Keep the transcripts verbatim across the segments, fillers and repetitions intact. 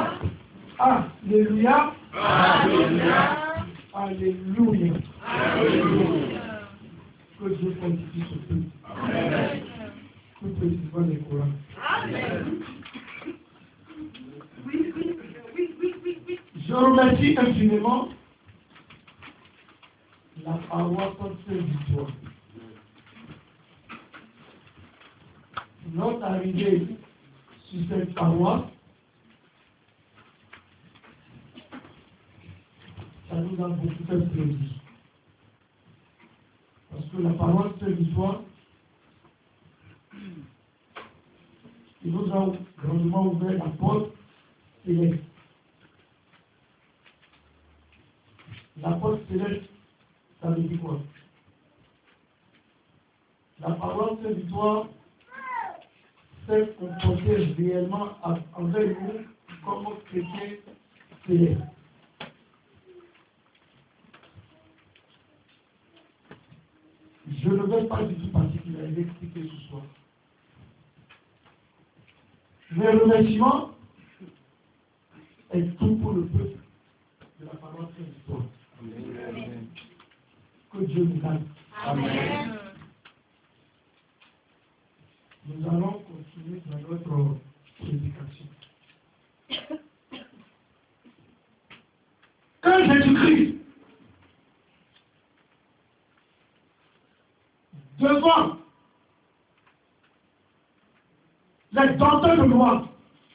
Alléluia. Alléluia. Alléluia. Alléluia. Que Dieu fortifie ce peuple. Amen. Que Dieu soit les courants. Amen. Oui, oui, oui, oui, oui, oui. Je remercie infiniment la paroisse Sainte-Victoire. Notre arrivée sur cette paroisse, ça nous a beaucoup fait plaisir. Parce que la paroisse Sainte-Victoire, il nous a grandement ouvert la porte céleste. La porte céleste, ça veut dire quoi? La paroisse Sainte-Victoire s'est comportée réellement envers nous comme chrétiens célestes. Je ne vais pas du tout particulièrement expliquer ce soir. Mais le remerciement est tout pour le peuple de la paroisse Sainte-Victoire. Amen. Que Dieu nous garde. Amen. Nous allons continuer dans notre prédication. Quand Jésus-Christ, devant les docteurs de loi,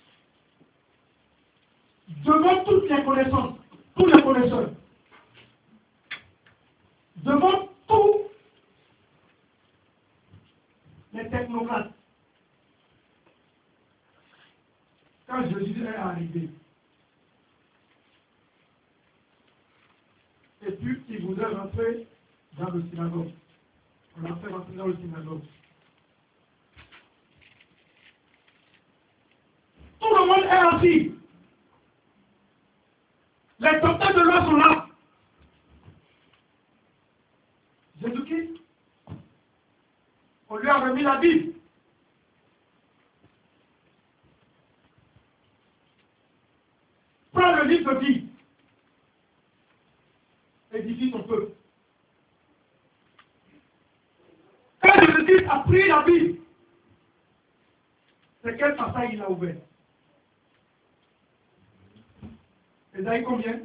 devant toutes les connaissances, tous les connaisseurs, devant tous les technocrates, quand Jésus est arrivé, et puis il voudrait rentrer dans le synagogue. On l'a fait rentrer dans le synagogue. Tout le monde est assis. Les docteurs de loi sont là. Jésus-Christ, on lui a remis la Bible. Prends le livre de vie. Édifie ton peuple. Quand Jésus a pris la Bible, c'est quel passage il a ouvert? Ésaïe combien?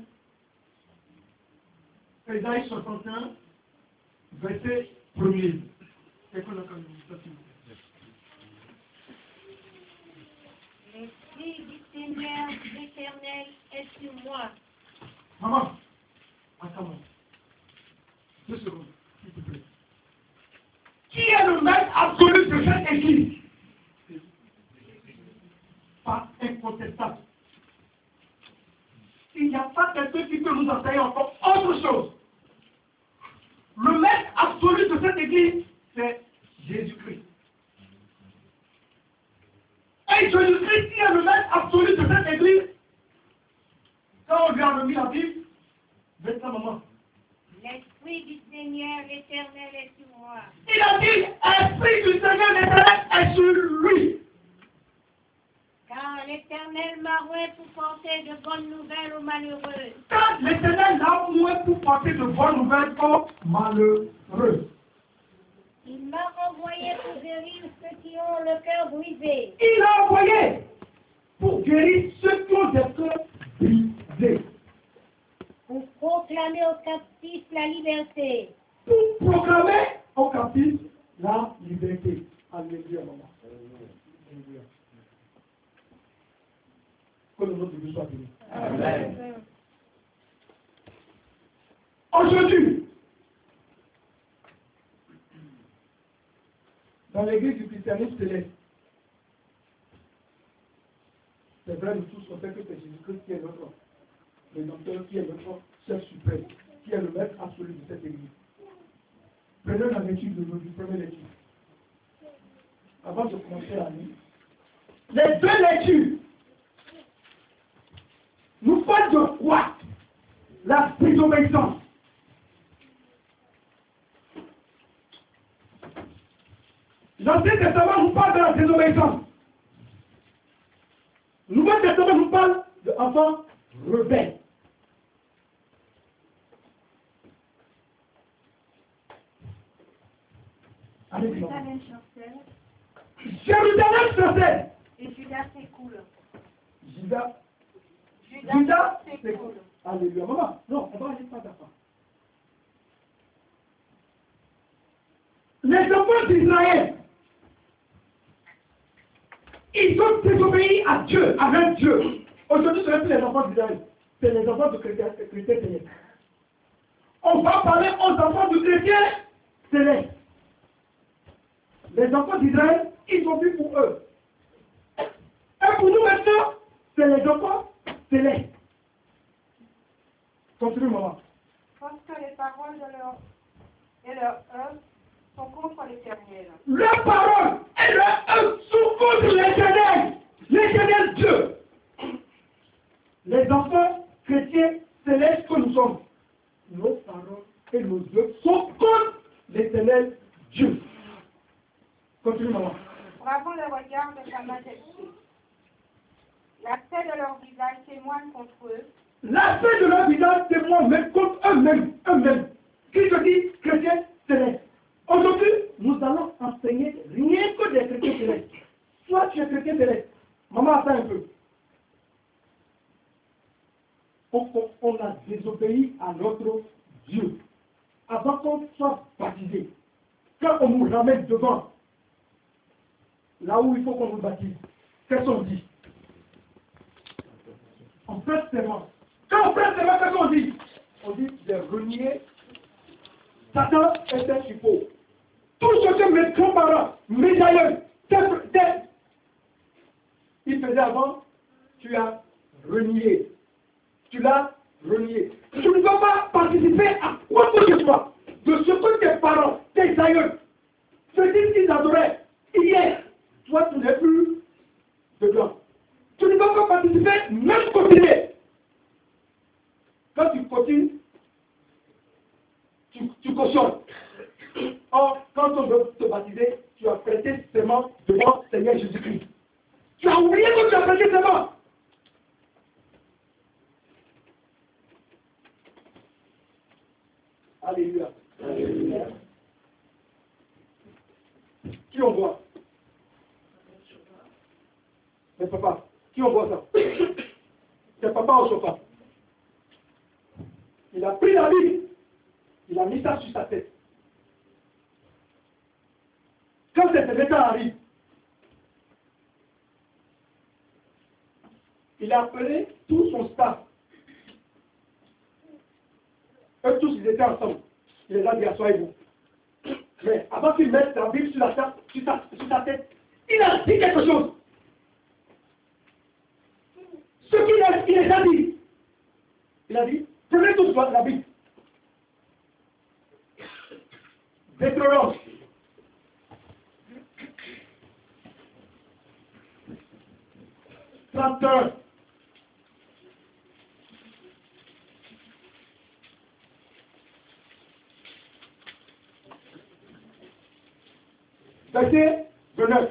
Ésaïe soixante et un, verset premier. C'est quoi la communication? L'Esprit du Seigneur l'Éternel est sur moi. Maman, attends-moi. Deux secondes, s'il te plaît. Qui est le maître absolu de cette église? Pas incontestable. Il n'y a pas quelqu'un qui peut nous enseigner encore autre chose. Le maître absolu de cette église, c'est Jésus-Christ. Et Jésus-Christ, qui est le maître absolu de cette église, quand on lui a remis la Bible, maintenant maman. L'Esprit du Seigneur l'Éternel est sur moi. Il a dit, Esprit du Seigneur l'Éternel est sur lui. Car l'Éternel m'a oint pour porter de bonnes nouvelles aux malheureux. Car l'Éternel l'a oint pour porter de bonnes nouvelles aux malheureux. Il m'a envoyé pour guérir ceux qui ont le cœur brisé. Il a envoyé pour guérir ceux qui ont des cœurs brisés. Pour proclamer aux captifs la liberté. Pour proclamer aux captifs la liberté. Alléluia, maman. Alléluia. Que le nom de Dieu soit béni. Amen. Aujourd'hui, dans l'église du christianisme céleste, c'est vrai, nous tous on sait que c'est Jésus-Christ qui est notre Rédempteur, qui est notre chef suprême, qui est le maître absolu de cette église. Prenons la lecture de notre première lecture. Avant de commencer la nuit, les deux lectures nous parlent de quoi? La désobéissance. L'Ancien Testament nous parle de la désobéissance. Le Nouveau Testament nous parle de enfants rebelles. Jérusalem chancelle. Jérusalem chancelle. Et Judas s'écoule. Judas. Judas, Judas s'écoule. Alléluia. Maman, non, on va aller pas d'affaires. Les enfants d'Israël, ils ont désobéi à Dieu, à leur Dieu. Aujourd'hui, ce n'est plus les enfants d'Israël, c'est les enfants de chrétiens, chrétiens célestes. On va parler aux enfants de chrétiens célestes. Les enfants d'Israël, ils ont vu pour eux. Et pour nous maintenant, c'est les enfants célestes. Continue, maman. Parce que les paroles de leur et leurs œuvres sont contre l'Éternel. Leurs paroles et leurs œuvres sont contre l'Éternel, l'Éternel Dieu. Les enfants chrétiens célestes que nous sommes, nos paroles et nos œuvres sont contre l'Éternel Dieu. Continue, maman. Bravant le regard de sa majesté. L'aspect de leur visage témoigne contre eux. L'aspect de leur visage témoigne même contre eux-mêmes, eux-mêmes. Qui se dit chrétien céleste. Aujourd'hui, nous allons enseigner rien que des chrétiens célestes. Soit tu es chrétien céleste. Maman, attends un peu. On, on, on a désobéi à notre Dieu. Avant qu'on soit baptisé, quand on nous ramène devant, là où il faut qu'on nous baptise, qu'est-ce qu'on dit? On prête serment. Quand on prête serment, qu'est-ce qu'on dit? On dit de renier Satan est un suppôt. Tout ce que mes grands-parents, mes aïeux, ils faisaient avant, tu as renié. Tu l'as renié. Tu ne vas pas participer à quoi que ce soit de ce que tes parents, tes aïeux, se disent qu'ils adoraient hier. Toi, tu n'es plus dedans. Tu ne vas pas participer, même continuer. Quand tu continues, tu, tu cautionnes. Or, quand on veut te baptiser, tu as prêté serment devant Seigneur Jésus-Christ. Tu as oublié que tu as prêté serment. Alléluia. Alléluia. Qui on voit? Mais papa, qui on voit ça? C'est papa au chauffard. Il a pris la Bible, il a mis ça sur sa tête. Quand cet événement arrive, il a appelé tout son staff. Eux tous, ils étaient ensemble. Il les a dit, asseyez-vous. Mais avant qu'il mette la Bible sur, la table, sur, sa, sur sa tête, il a dit quelque chose. Ce qu'il a, il les a dit. Il a dit, prenez tous la Bible. Deutéronome. trente et un. Verset vingt-neuf.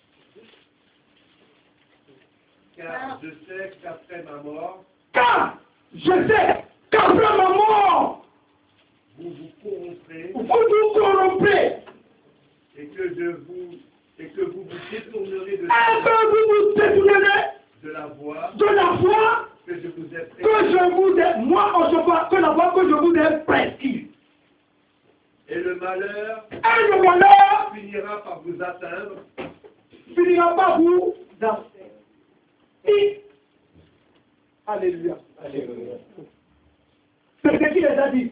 Car je sais qu'après ma mort, Car je sais qu'après ma mort, vous vous corromprez vous vous corrompez. et que de vous et que vous vous détournerez de, Et que vous vous détournerez de la voie de la voie que je vous ai que prescrite. je vous ai, moi en chauffard, que la voie que je vous ai prescrite. Et le malheur Et le malheur finira par vous atteindre finira par vous dans. Et... Alléluia. Alléluia. C'est ce qu'il les a dit.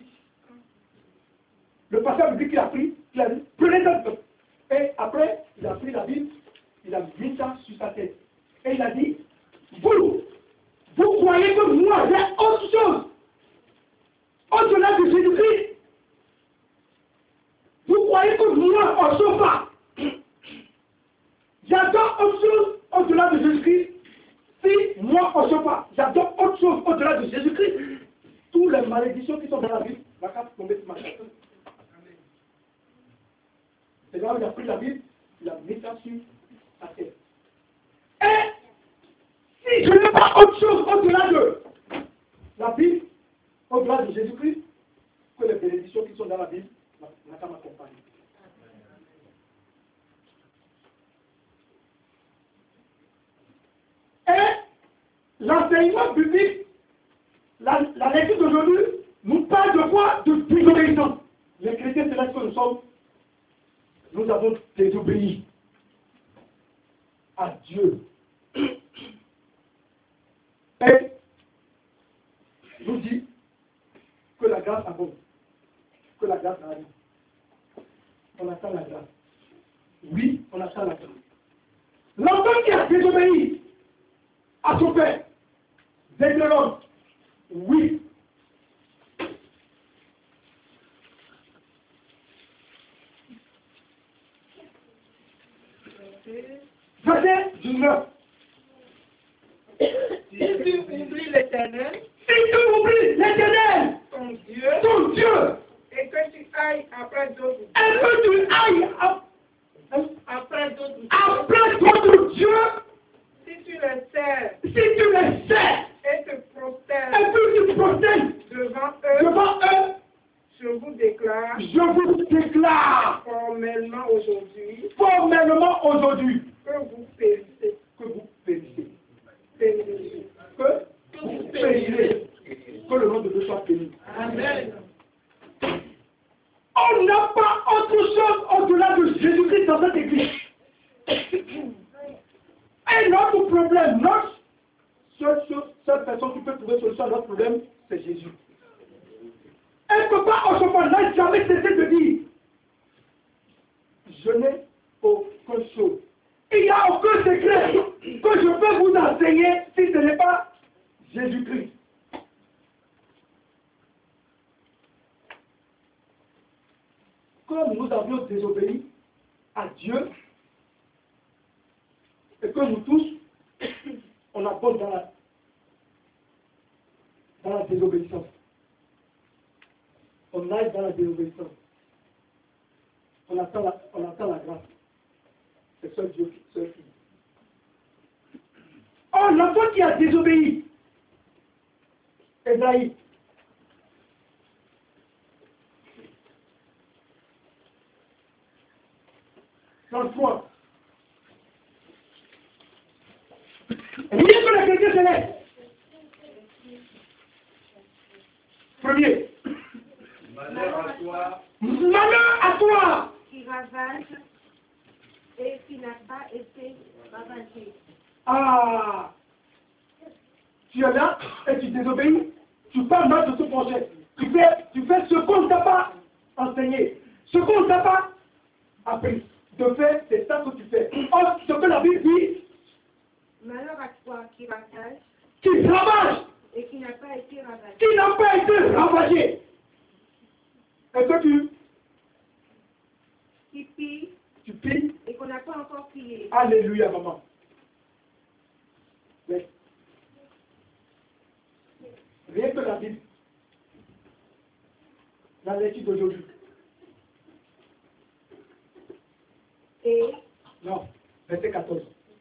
Le pasteur dit qu'il a pris, il a dit, prenez ça. Et après, il a pris la Bible, il a mis ça sur sa tête. Et il a dit, vous, vous croyez que moi j'ai autre chose au-delà de Jésus-Christ? Vous croyez que moi, en chauffard, j'adore autre chose au-delà de Jésus-Christ? Si moi, en chauffard, j'adore autre chose au-delà de Jésus-Christ, toutes les malédictions qui sont dans la Bible, la carte tomber sur ma tête. C'est là où il a pris la Bible, il a mis ça sur sa tête. Et Si je n'ai pas autre chose au-delà de la Bible, au-delà de Jésus-Christ, que les bénédictions qui sont dans la Bible, n'a qu'à m'accompagner. Et l'enseignement biblique, la, la lecture d'aujourd'hui, nous parle de quoi? De désobéissance. Les chrétiens, c'est là que nous sommes. Nous avons désobéi à Dieu. Et nous dit que la grâce abonde. Que la grâce arrive. On attend la grâce. Oui, on attend la grâce. L'enfant qui a désobéi à son père, Deutéronome, oui. Verset dix-neuf. Si tu oublies l'Éternel, Si tu oublies l'Éternel, ton Dieu, ton Dieu, et que tu ailles après d'autres et que tu ailles ap- après d'autres après d'autres dieux, si tu les sers si tu les sais, et te prosternes et puis tu te prostères devant eux, devant eux, je vous déclare je vous déclare formellement aujourd'hui formellement aujourd'hui que vous périssez. que vous périssez. Périssez. Que vous périrez. Que le nom de Dieu soit béni. Amen. On n'a pas autre chose au-delà de Jésus-Christ dans cette église. Et notre problème, notre seule, chose, seule personne qui peut trouver solution à notre problème, c'est Jésus. Et papa Osofan n'a jamais cessé de dire, je n'ai aucune chose. Il n'y a aucun secret que je peux vous enseigner si ce n'est pas Jésus-Christ. Comme nous avions désobéi à Dieu, et que nous tous, on abonde dans la, dans la désobéissance. On nage dans la désobéissance. On attend la, on attend la grâce. C'est seul Dieu qui, seul qui. Oh, l'enfant qui a désobéi, Esaïe. trente-trois. Rien que la chrétien céleste. Premier. Malheur à toi, Malheur à toi qui ravage et qui n'a pas été ravagé. Ah, tu es là et tu désobéis, tu parles mal de ce projet. Tu fais, tu fais ce qu'on ne t'a pas enseigné, ce qu'on ne t'a pas appris. De fait, c'est ça que tu fais. Or, ce que la Bible dit, Malheur à toi qui ravage qui ravage, et qui n'a pas été ravagé. qui n'a pas été ravagé. Et que tu, Qui pille tu pilles. et qu'on n'a pas encore pillé. Alléluia, maman. Mais, rien que la Bible, la lecture d'aujourd'hui. Et Non, verset quatorze.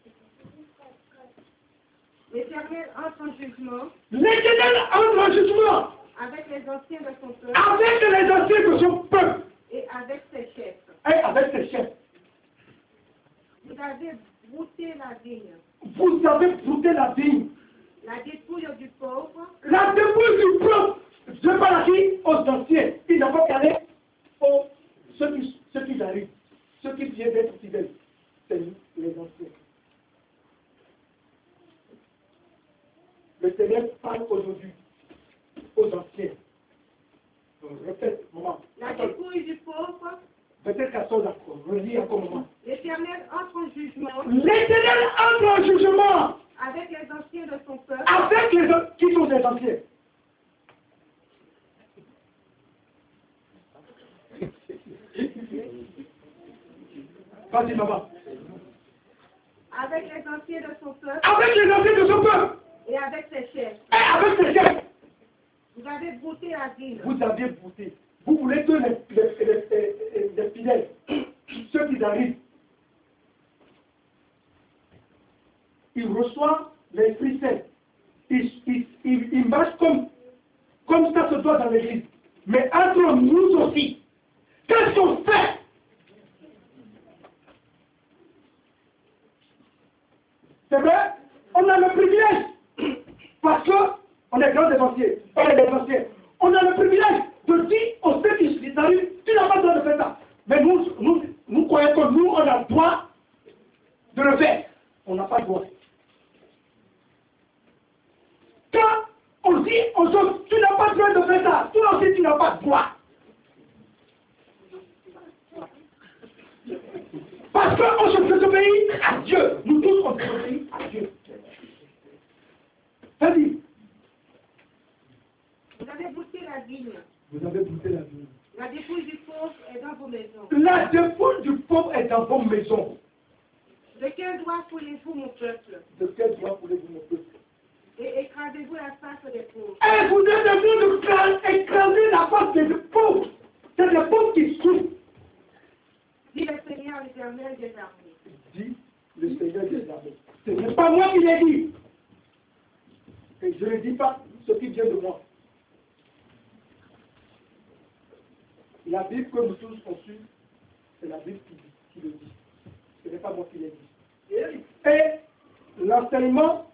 l'Éternel entre en jugement L'Éternel entre en jugement avec les anciens de son peuple avec les anciens de son peuple et avec ses chefs. et avec ses chefs. Vous avez brouté la vigne, Vous avez brouté la vigne, la dépouille du pauvre, la dépouille du peuple. Je parle à qui? Aux anciens. Il n'a pas parlé aux ceux qui, ceux qui arrivent, ceux qui viennent d'être fidèles. C'est nous, les anciens. Le Seigneur parle aujourd'hui aux anciens. Donc, répète, maman. la Attends, dépouille du pauvre. verset quatorze, d'accord. Relis encore, maman. L'Éternel entre en jugement L'Éternel entre en jugement avec les anciens de son peuple avec les autres qui sont des anciens. Vas-y, maman. avec les anciens de son peuple Avec les anciens de son peuple et avec ses chefs. et avec ses chefs, Vous avez brouté la vigne, vous avez brouté. Vous voulez que les, les, les, les, les fidèles, ceux qui arrivent, ils reçoivent l'Esprit Saint, il, il, il, il marche comme, comme ça se doit dans l'église. Mais entre nous aussi, qu'est-ce qu'on fait? C'est vrai, on a le privilège, parce qu'on est grand dévancier, on est dévancier. On a le privilège de dire aux ceux qui arrivent, tu n'as pas le droit de faire ça. Mais nous, nous, nous croyons que nous, on a le droit de le faire. On n'a pas le droit. Quand on dit aux autres, tu n'as pas le droit de faire ça, toi aussi tu n'as pas le droit. Parce qu'on se désobéit à Dieu. Nous tous, on se désobéit à Dieu. Vas-y. Vous avez goûté la vigne. Vous avez goûté la vigne. La dépouille du pauvre est dans vos maisons. La dépouille du pauvre est dans vos maisons. De quel doigt foulez-vous mon peuple? De quel doigt foulez-vous mon peuple? Et écrasez-vous la face des pauvres. Et vous êtes en train d'écraser la face des pauvres. C'est les pauvres qui souffrent. Dit le Seigneur l'Éternel des armées. Dit le Seigneur des armées. Ce n'est pas moi qui l'ai dit. Et je ne dis pas ce qui vient de moi. La Bible que nous tous on suit, c'est la Bible qui, qui le dit. Ce n'est pas moi qui l'ai dit. Et l'enseignement,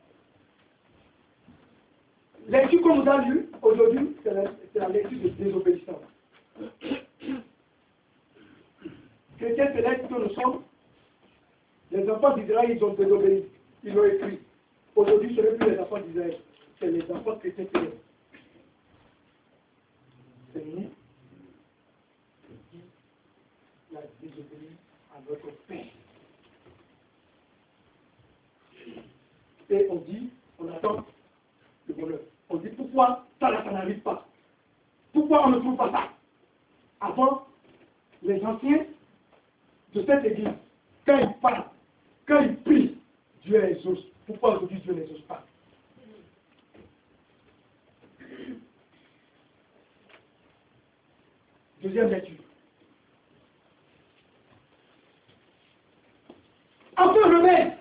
lecture qu'on nous a lu aujourd'hui, c'est la, la lecture de désobéissance. Chrétiens célestes que nous sommes, les enfants d'Israël, ils ont désobéi. Ils l'ont écrit. Aujourd'hui, ce n'est plus les enfants d'Israël, c'est les enfants chrétiens célestes. C'est nous qui la désobéi à notre Père. Et on dit, on attend le bonheur. On dit pourquoi ça, là, ça n'arrive pas? Pourquoi on ne trouve pas ça? Avant, les anciens de cette église, quand ils parlent, quand ils prient, Dieu les exauce. Pourquoi aujourd'hui Dieu ne les exauce pas? Deuxième lecture. Enfin, rebelles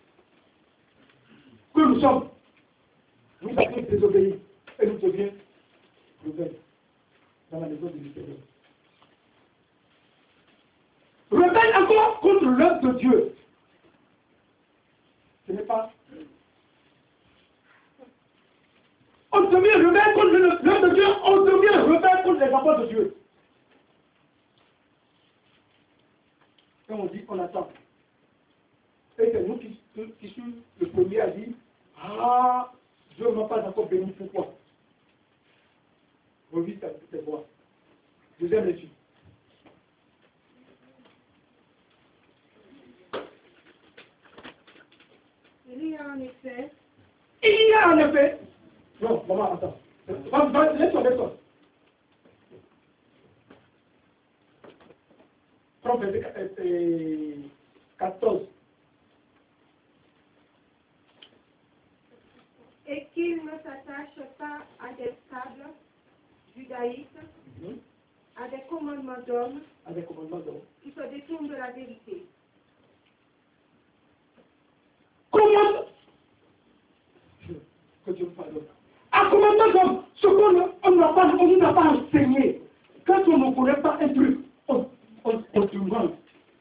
que nous sommes, nous avons désobéi et nous devions rebelles dans la maison du Seigneur. Rebelle encore contre l'œuvre de Dieu. Ce n'est pas. On devient rebelle contre l'œuvre de Dieu, on devient rebelle contre les enfants de Dieu. Quand on dit, on attend. Et c'est nous qui, qui sommes le premier à dire, ah, Dieu ne m'a pas encore béni, pourquoi? Revis tes voix. Deuxième étude. Il y a en effet. Il y a en effet. Non, maman, attends. Va, va, laisse-toi, laisse-toi. Prends verset quatorze. Et qu'il ne s'attache pas à des fables judaïques, Mm-hmm. à des commandements d'hommes À des commandements d'hommes. qui se détournent de la vérité. Comment que Dieu me pardonne. À commandement d'hommes, ce qu'on on n'a pas, on nous a pas enseigné. Quand on ne connaît pas un truc, on, on, on demande.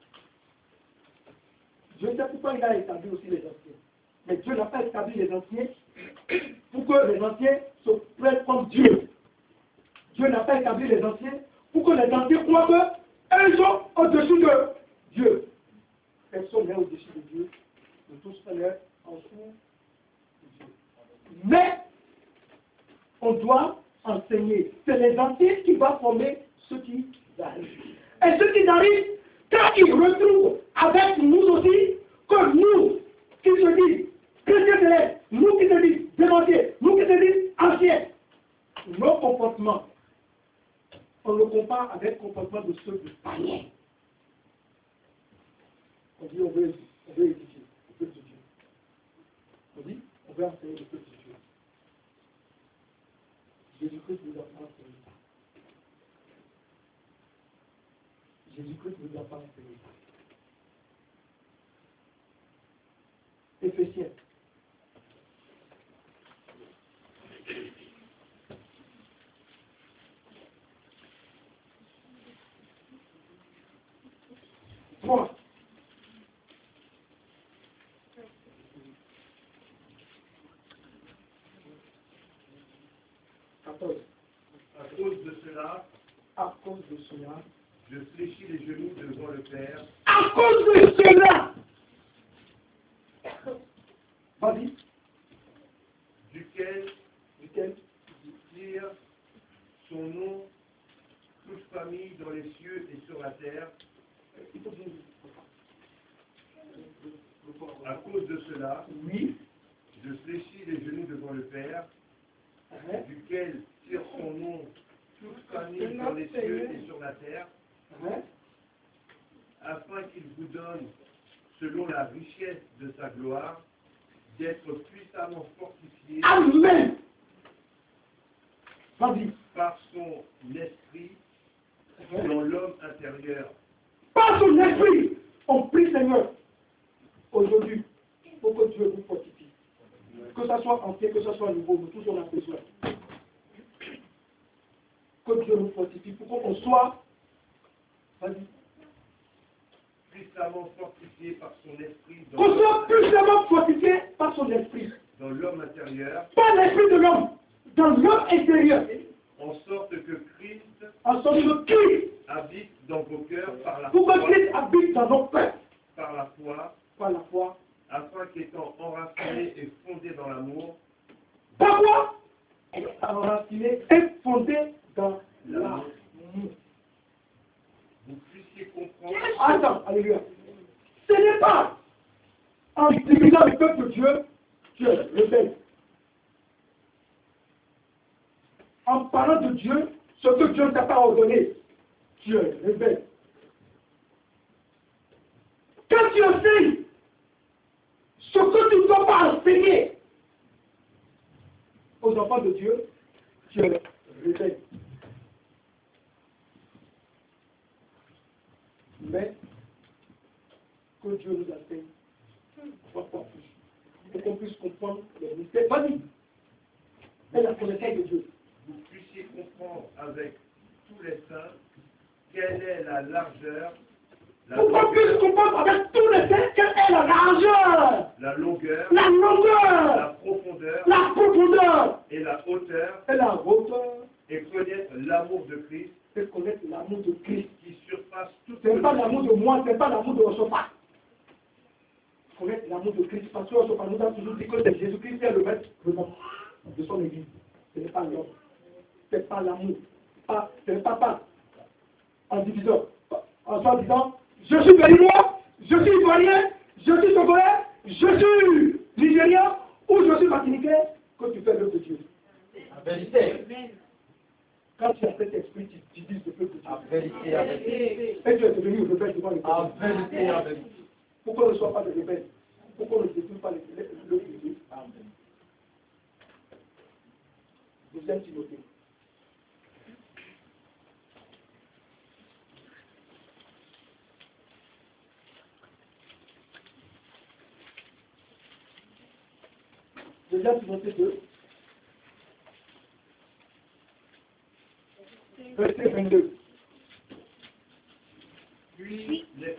Je sais pourquoi il a établi aussi les anciens. Mais Dieu n'a pas établi les anciens pour que les anciens se prennent comme Dieu. Dieu n'a pas établi les anciens pour que les anciens croient qu'eux sont au-dessus de Dieu. Personne n'est au-dessus de Dieu. Nous tous sommes en dessous de Dieu. Mais on doit enseigner. C'est les anciens qui vont former ceux qui arrivent. Et ceux qui arrivent, quand ils retrouvent avec nous aussi, que nous qui se disent chrétiens célestes, nous qui se disent démentiers, nous qui se disent anciens, nos comportements, on le compare avec le comportement de ceux du païen. On dit on veut, on veut étudier le peuple de Dieu. On dit on veut enseigner le peuple de Dieu. Jésus-Christ nous a pas enseigné. Jésus-Christ nous a pas enseigné. Éphésiens, quatorze. À cause de cela, À cause de cela. je fléchis les genoux devant le Père, À cause de cela. Vas-y. duquel Duquel tire son nom toute famille dans les cieux et sur la terre. Il faut que je- À cause de cela, Oui. je fléchis les genoux devant le Père, Hein? duquel tire son nom toute famille dans les cieux et sur la terre, Hein? afin qu'il vous donne, selon la richesse de sa gloire, d'être puissamment fortifié Amen. Vas-y. par son esprit dans l'homme intérieur. Par son esprit, on prie Seigneur. Aujourd'hui, il faut que Dieu vous fortifie. Que ça soit ancien, que ça soit nouveau, nous tous on a besoin. Que Dieu nous fortifie pour qu'on soit, vas-y, Puissamment fortifié par son esprit dans qu'on soit l'homme puissamment fortifié par son esprit. dans l'homme intérieur, Pas l'esprit de l'homme, dans l'homme intérieur. en sorte que Christ En sorte que Christ, habite dans vos cœurs par la pour que foi, Christ habite dans nos cœurs, par la foi, par la foi. afin qu'étant enraciné et fondé dans l'amour, Par quoi? Enraciné et fondé dans l'amour. vous puissiez comprendre Attends, alléluia. Ce n'est pas en divisant le peuple de Dieu, tu es rebelle. En parlant de Dieu, ce que Dieu ne t'a pas ordonné, tu es rebelle. Quand tu enseignes ce que tu ne dois pas enseigner aux enfants de Dieu, tu es rebelle. Mais que Dieu nous enseigne encore plus, pour qu'on puisse comprendre les mystères. Vas-y. Et la connaissance de Dieu. vous puissiez comprendre avec tous les saints quelle est la largeur, la Pour qu'on puisse longueur, comprendre avec tous les faits quelle est la largeur, la longueur, la la longueur, profondeur la profondeur et la hauteur, et la hauteur, et connaître l'amour de Christ et connaître l'amour de Christ. qui surpasse toute Ce n'est pas l'amour de moi, ce n'est pas l'amour de Osofa. Connaître l'amour de Christ, parce que Osofa nous a toujours dit que c'est Jésus-Christ qui est le maître de son église. Ce n'est pas l'homme. Ce n'est pas l'amour. Pas, ce n'est pas pas en divisant. En soi disant, je suis béninois, je suis ivoirien, je suis togolais, je suis nigérien ou je suis martiniquais, que tu fais l'œuvre de Dieu. En vérité. Quand tu as cet esprit, tu divises le peuple de Dieu. En vérité, en vérité. Et tu es devenu rebelle devant le En peuple. vérité, en vérité. Pourquoi on ne soit pas de rebelle? Pourquoi on ne détruit pas l'œuvre de Dieu? Deuxième Timothée. Deuxième Timothée deux. Verset vingt-deux. puis les,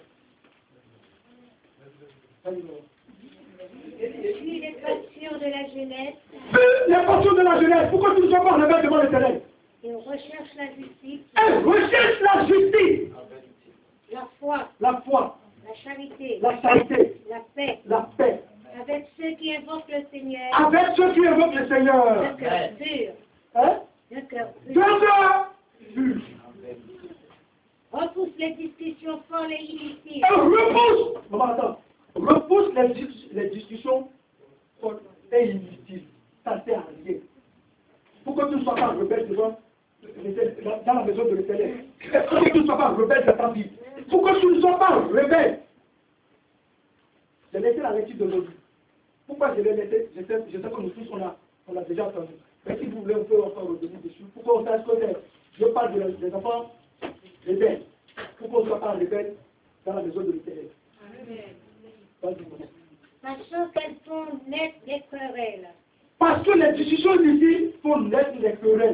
Puis les passions de la jeunesse, Les passions de la jeunesse, pourquoi tu ne sois pas rebelle devant l'éternel? et on recherche la justice, Elle recherche la justice, la foi, la foi, la charité, la charité, la paix, la paix, avec ceux qui invoquent le Seigneur, avec ceux qui évoquent le Seigneur. le cœur pur, Hein? le cœur Deux pur. heures pures. Repousse les discussions folles et inutiles. Elle repousse, maman, attends, repousse les, dis- les discussions folles et inutiles. Ça ne sert à rien. Pour que tu ne sois pas rebelle devant l'éternel, dans la maison de l'éternel. Pour que tu ne sois pas rebelle dans ta vie. Pour que tu ne sois pas rebelle. J'ai laissé la lecture d'aujourd'hui. Pourquoi je l'ai laissé? Je sais, je sais que nous tous, on a, on a déjà entendu. Mais si vous voulez, on peut encore revenir dessus. Pourquoi on sache que c'est- je parle de- des enfants rebelles. Pourquoi on ne soit pas rebelle dans la maison de l'éternel? Vas-y, maman. Sachant qu'elles font naître des querelles. Parce que les discussions ici font naître des querelles.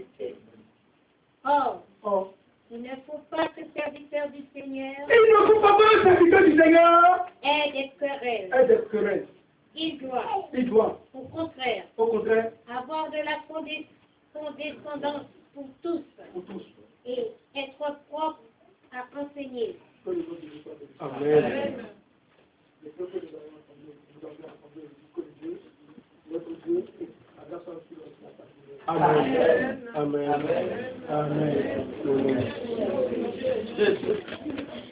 Or, Or, il ne faut pas que serviteurs du Seigneur il ne faut pas que le serviteur du Seigneur aient des querelles. ait des querelles. Il doit, Il doit, au contraire, au contraire, avoir de la, condé- condescendance pour tous pour tous. et être propre à enseigner. Que le nom de Dieu soit béni. Amen. Les peuples que nous avons entendus, nous avons entendu le discours de Dieu, notre Dieu, à grâce à Dieu, Amen. Amen. Amen. Amen. Amen.